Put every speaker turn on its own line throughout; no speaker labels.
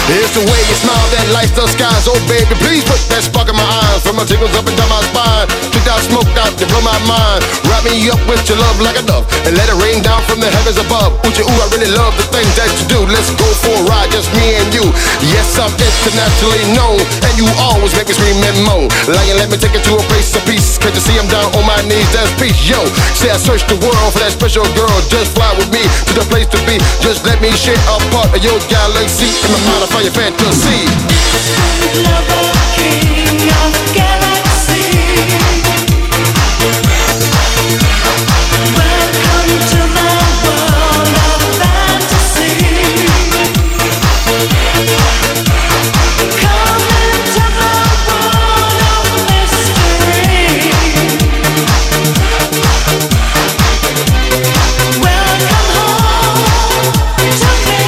It's the way you smile that lights the skies. Oh baby, please put that spark in my eyes. From my tingles up and down my spine. Took out, smoked out, you blow my mind. Wrap me up with your love like a dove, and let it rain down from the heavens above. Ooh, I really love the things that you do. Let's go for a ride, just me and you. Yes, I'm internationally known, and you always make me scream and moan. Lion, let me take you to a place of peace. Can't you see I'm down on my knees? That's peace, yo. Say I searched the world for that special girl. Just fly with me to the place to be. Just let me share a part of your galaxy. In my mind, I find your fantasy.
Lover, king of the galaxy. Welcome to my world of fantasy. Come into my world of mystery. Welcome home to me.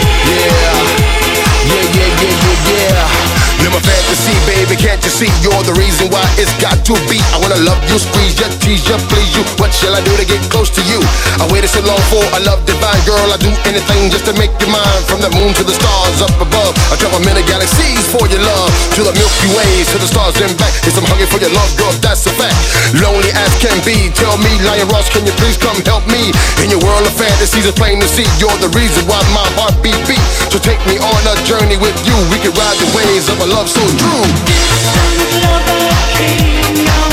Yeah. You're my fantasy, baby, can't you see? You're the reason why it's got to be. I wanna love you, squeeze you, tease you, please you. What shall I do to get close to you? I waited so long for a love divine, girl. I do anything just to make you mine. From the moon to the stars up above, I travel many galaxies for your love. To the Milky Way, to the stars and back. Yes, I'm hungry for your love, girl, that's a fact. Lonely as can be, tell me, Lion Ross, can you please come help me? In your world of fantasies, it's plain to see. You're the reason why my heart beat. So take me on a journey with you. We can ride the waves of a love so true.
Lover, king of